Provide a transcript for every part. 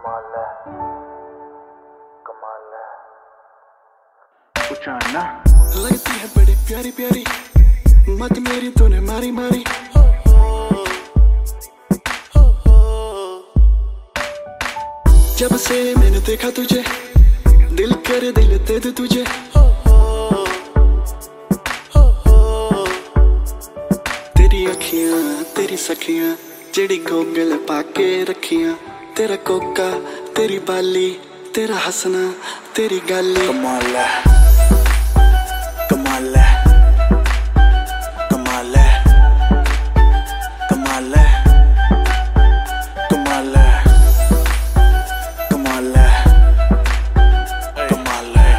कमाल है, कमाल है। कुछ आना लगती है बड़ी प्यारी प्यारी, मत मेरी तूने मारी मारी। जब से मैंने देखा तुझे, दिल कर दिल दे दे तुझे। तेरी अखियां तेरी सखियां, जेड़ी गोगल पाके रखियां। तेरा कोका तेरी बाली, तेरा हंसना तेरी गाली। कमाल है, कमाल है, कमाल है, कमाल है, कमाल है, कमाल है, कमाल है,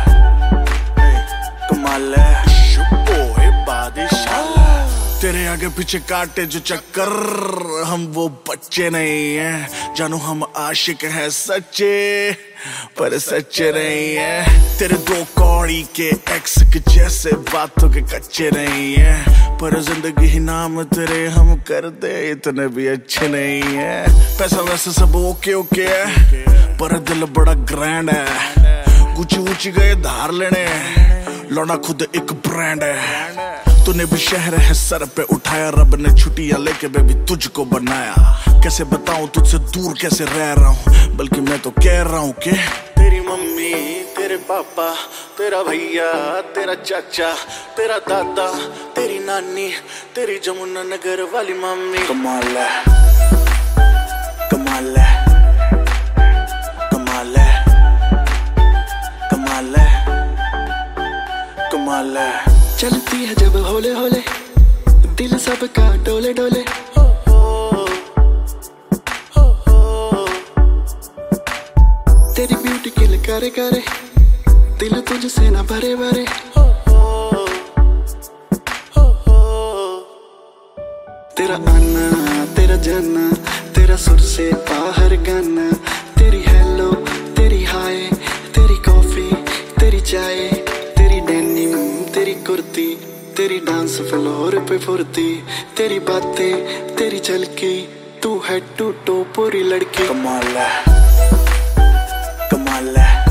कमाल है। ओए बादशाह, तेरे आगे पीछे काटे जो चक्कर, हम वो बच्चे नहीं हैं। जानू हम आशिक हैं सच्चे, पर सच्चे नहीं हैं। तेरे दो कौड़ी के एक्स के जैसे बातों के कच्चे नहीं हैं। पर जिंदगी ही नाम तेरे हम कर दे, इतने भी अच्छे नहीं हैं। पैसा वैसे सब ओके ओके है, पर दिल बड़ा ग्रैंड है। गुची ऊंची गए धार लेने, लौना खुद एक ब्रांड है। तूने भी शहर है सर पे उठाया, रब ने छुट्टियां लेके बेबी तुझको बनाया। कैसे बताऊं तुझसे दूर कैसे रह रहा हूँ, बल्कि मैं तो कह रहा हूँ कि तेरी मम्मी, तेरे पापा, तेरा भैया, तेरा चाचा, तेरा दादा, तेरी नानी, तेरी जमुना नगर वाली मम्मी। कमाल है, कमाल है, कमाल है, कमाल है, कमाल है। चलती है जब होले होले, दिल सबका डोले डोले। तेरी ब्यूटी किल करे करे, दिल तुझसे ना भरे भरे। तेरा आना तेरा जाना, तेरा सुर से बाहर गाना। तेरी हेलो तेरी हाय, तेरी कॉफी तेरी चाय, तेरी डेनिम तेरी कुर्ती, तेरी डांस फ्लोर पे फुर्ती। तेरी बातें तेरी झलकी, तू हेड टू टो पूरी लड़की। कमाल है, कमाल है,